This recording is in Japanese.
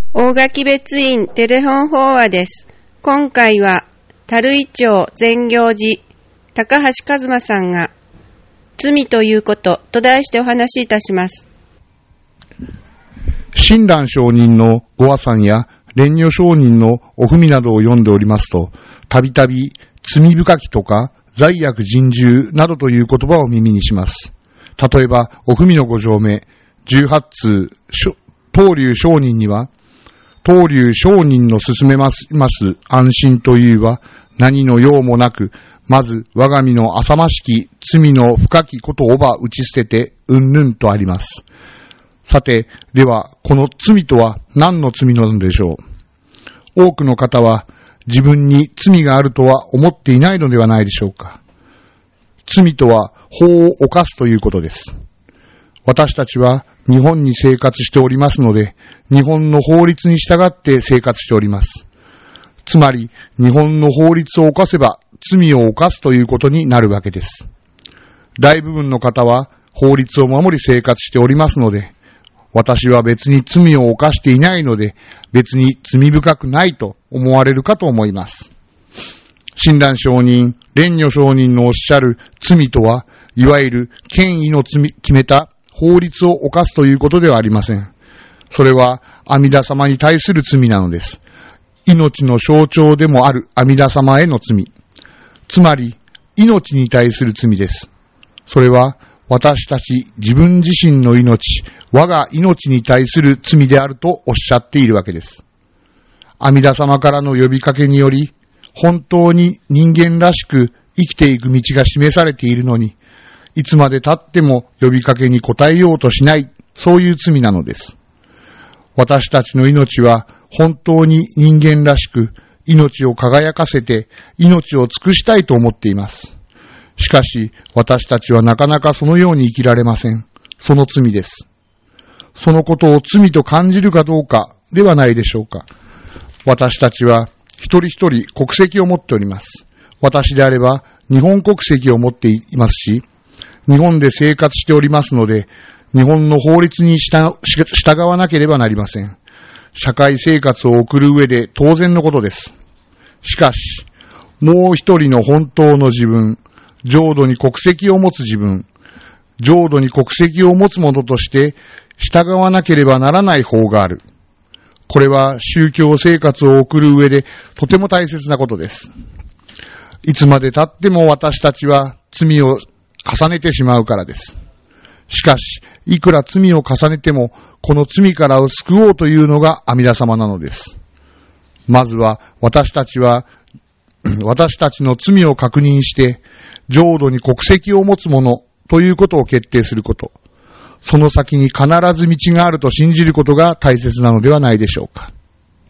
大垣別院テレフォン法話です。今回は、樽井町善行寺、高橋一馬さんが、罪ということと題してお話しいたします。 親鸞上人のご和算や蓮如上人のお文などを読んでおりますと、たびたび罪深きとか罪悪人従などという言葉を耳にします。例えば、お文の5条目、18通、東龍上人には、東龍上人の進めます安心というは何の用もなく、まず我が身の浅ましき罪の深きことをば打ち捨ててうんぬんとあります。さて、ではこの罪とは何の罪なのでしょう。多くの方は自分に罪があるとは思っていないのではないでしょうか。罪とは法を犯すということです。私たちは日本に生活しておりますので、日本の法律に従って生活しております。つまり、日本の法律を犯せば罪を犯すということになるわけです。大部分の方は法律を守り生活しておりますので、私は別に罪を犯していないので、別に罪深くないと思われるかと思います。親鸞上人、蓮如上人のおっしゃる罪とは、いわゆる権威の決めた法律を犯すということではありません。それは阿弥陀様に対する罪なのです。命の象徴でもある阿弥陀様への罪。つまり、命に対する罪です。それは、私たち自分自身の命、我が命に対する罪であるとおっしゃっているわけです。阿弥陀様からの呼びかけにより、本当に人間らしく生きていく道が示されているのに、いつまで経っても呼びかけに応えようとしない、そういう罪なのです。私たちの命は本当に人間らしく、命を輝かせて、命を尽くしたいと思っています。しかし、私たちはなかなかそのように生きられません。その罪です。そのことを罪と感じるかどうかではないでしょうか。私たちは一人一人国籍を持っております。私であれば日本国籍を持っていますし、日本で生活しておりますので、日本の法律に従わなければなりません。社会生活を送る上で当然のことです。しかし、もう一人の本当の自分、浄土に国籍を持つ自分、浄土に国籍を持つ者として従わなければならない法がある。これは宗教生活を送る上でとても大切なことです。いつまで経っても私たちは罪を重ねてしまうからです。しかし、いくら罪を重ねても、この罪からを救おうというのが阿弥陀様なのです。まずは私たちの罪を確認して、浄土に国籍を持つ者ということを決定すること。その先に必ず道があると信じることが大切なのではないでしょうか。